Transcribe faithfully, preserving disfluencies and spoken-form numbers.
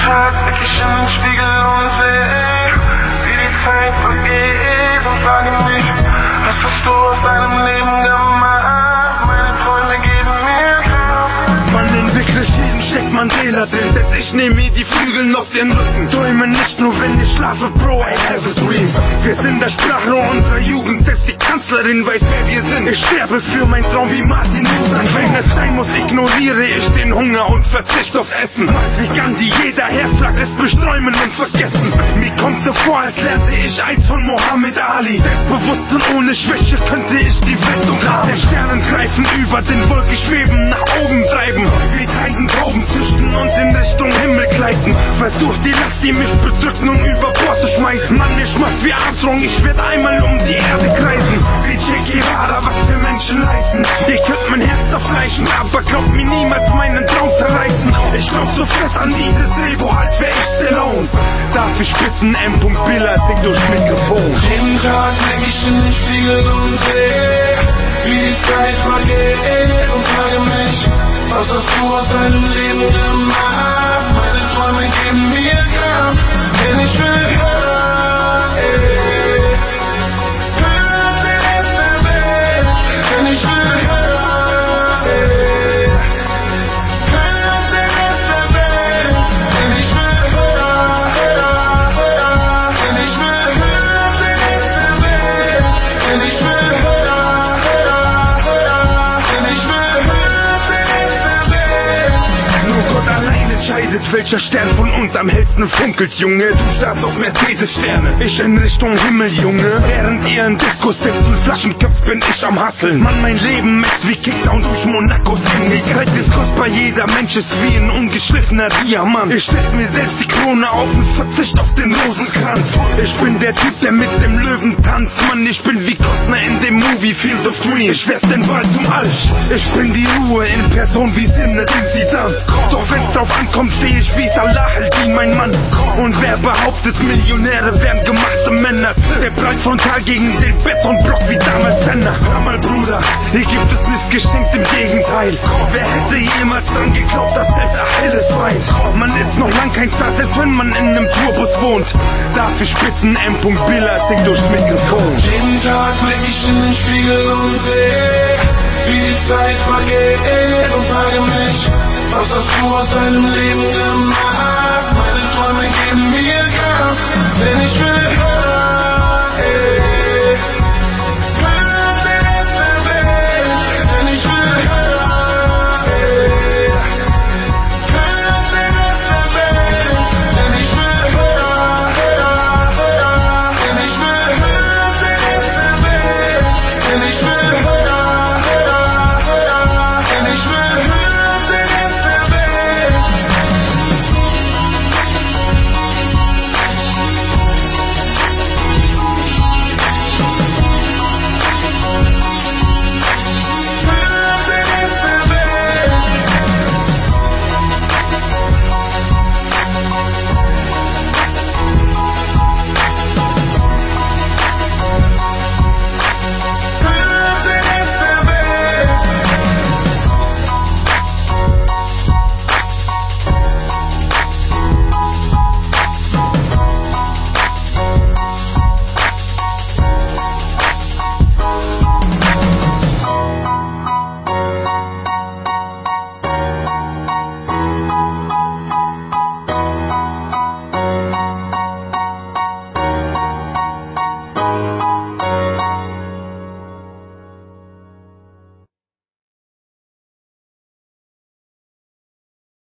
Tag blick ich in den Spiegel und sehe, wie die Zeit vergeht und frage mich, was hast du aus deinem Leben gemacht? Meine Träume geben mir Kraft. Man, in wirklich jeden steckt Mandela drin. Selbst ich nehme mir die Flügel auf den Rücken. Träume nicht nur, wenn ich schlafe, Bro, I have a dream. Wir sind das Sprachrohr unserer Jugend. Selbst die Kanzlerin weiß, wer wir sind. Ich sterbe für meinen Traum wie Martin Luther. Wenn es sein muss, ignoriere ich den Hunger und verzicht auf Essen. Wie Gandhi, jeder Herzschlag ist besträumen und vergessen. Mir kommt so vor, als lernte ich eins von Muhammad Ali. Selbstbewusst und ohne Schwäche könnte ich die Welt umgraben. Den Sternen greifen, über den Wolken schweben, nach oben treiben. Wie Tausend Trauben züchten und in Richtung Himmel gleiten. Versuch die Last, die mich bedrückt, nun über Bord zu schmeißen. Mann, ich mach's wie Armstrong, ich werd einmal um die Erde kreisen. Wie Che Guevara, was für Menschen leisten. Ihr könnt mein Herz zerfleischen, aber glaubt mir niemals meinen Traum zerreißen. Ich glaub so fest an dieses Drehbuch, als wär ich Stallone. Darf ich bitten, M. Billa, sing durch Mikrofon. Jeden Tag blick ich in den Spiegel und sehe, wie die Zeit vergeht und frage mich, was hast du aus deinem Leben gemacht? Meine Träume geben mir Kraft, denn ich will hören, ey. Hören der Rest der Welt, denn ich will hören, ey. Hören der Rest der Welt, denn ich will hören, hören, hören. Denn ich will hören der Rest der Welt, denn ich will hören, hören, hören. Denn ich will hören der Rest der Welt. Nur Gott allein entscheidet, welcher Stern von uns am hellsten funkelt, Junge. Du starrst auf Mercedes-Sterne, ich in Richtung Himmel, Junge. Während ihr in Discos sitzt und Flaschen köpft, bin ich am Hasseln. Mann, mein Leben ist wie Kickdown durch Monacos Zeit ist kostbar, jeder Mensch ist wie ein ungeschliffener Diamant. Ich setz mir selbst die Krone auf und verzicht auf den Rosenkranz. Ich bin der Typ, der mit dem Löwen tanzt. Mann, ich bin wie Costner in dem Movie Field of Dreams. Ich werf den Ball zum Arsch. Ich bring die Ruhe in Person wie Zinedine Zidane. Doch wenn's drauf ankommt, steh ich wie Salah Al-Din, mein Mann. Und wer behauptet, Millionäre wären gemachte Männer, der prallt frontal gegen den Betonblock wie damals Senna. Hör mal, Bruder, hier gibt es nicht geschenkt, im Gegenteil. Wer hätte jemals dran geglaubt, dass selbst Achilles weint? Man ist noch lang kein Star, selbst wenn man in einem Tourbus wohnt. Darf ich bitten, M. Billa, sing durchs Mikrofon. Jeden Tag blick ich in den Spiegel und sehe, wie die Zeit vergeht und frage mich, was hast du aus deinem Leben gemacht? Meine Träume geben mir